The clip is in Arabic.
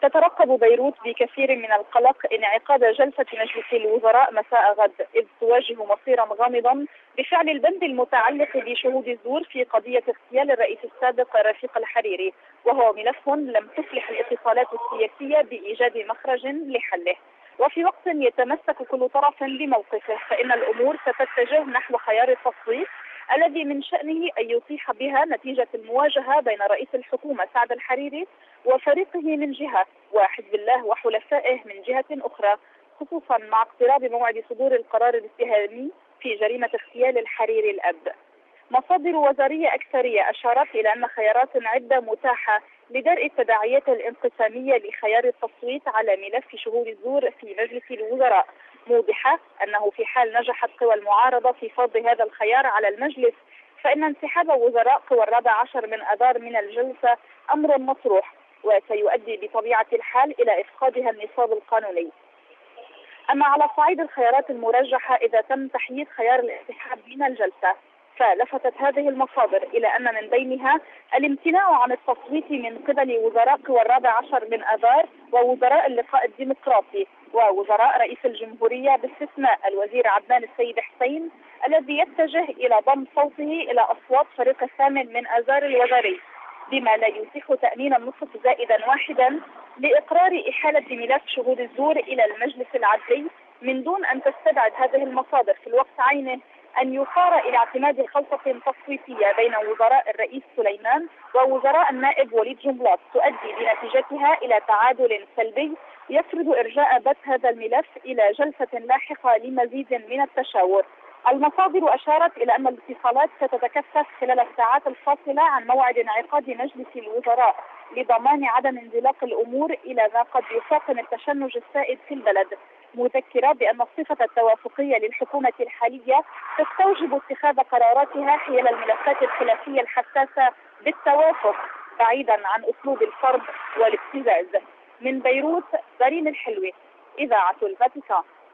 تترقب بيروت بكثير من القلق انعقاد جلسة مجلس الوزراء مساء غد، إذ تواجه مصيرا غامضا بفعل البند المتعلق بشهود الزور في قضية اغتيال الرئيس السابق رفيق الحريري، وهو ملف لم تفلح الاتصالات السياسية بإيجاد مخرج لحله. وفي وقت يتمسك كل طرف بموقفه، فإن الأمور ستتجه نحو خيار التصويت الذي من شأنه أن يتيح بها نتيجة المواجهة بين رئيس الحكومة سعد الحريري وفريقه من جهة، وحزب الله وحلفائه من جهة أخرى، خصوصا مع اقتراب موعد صدور القرار الاتهامي في جريمة اغتيال الحريري الأب. مصادر وزارية أكثرية أشارت إلى أن خيارات عدة متاحة لدرء التداعيات الانقسامية لخيار التصويت على ملف شهود الزور في مجلس الوزراء، موضحة أنه في حال نجحت قوى المعارضة في فرض هذا الخيار على المجلس، فإن انسحاب وزراء قوى 14 من آذار من الجلسة أمر مطروح، وسيؤدي بطبيعة الحال إلى إفقادها النصاب القانوني. أما على صعيد الخيارات المرجحة إذا تم تحييد خيار الانسحاب من الجلسة، فلفتت هذه المصادر إلى أن من بينها الامتناع عن التصويت من قبل وزراء قوى 14 من آذار ووزراء اللقاء الديمقراطي ووزراء رئيس الجمهورية، باستثناء الوزير عدنان السيد حسين الذي يتجه إلى ضم صوته إلى أصوات فريق الثامن من آذار الوزاري، بما لا يتيح تأمين النصف زائدا واحدا لإقرار إحالة ملف شهود الزور إلى المجلس العدلي، من دون أن تستبعد هذه المصادر في الوقت عينه أن يصار إلى اعتماد خلطة تصويتية بين وزراء الرئيس سليمان ووزراء النائب وليد جنبلاط تؤدي بنتيجتها إلى تعادل سلبي يفرض إرجاء بث هذا الملف إلى جلسة لاحقة لمزيد من التشاور. المصادر أشارت إلى أن الاتصالات ستتكثف خلال الساعات الفاصلة عن موعد انعقاد مجلس الوزراء لضمان عدم انزلاق الأمور إلى ما قد يفاقم التشنج السائد في البلد، مذكرة بأن الصفة التوافقية للحكومة الحالية تستوجب اتخاذ قراراتها حيال الملفات الخلافية الحساسة بالتوافق بعيدا عن أسلوب الفرض والابتزاز. من بيروت، دارين الحلوي، إذاعة الفاتيكان.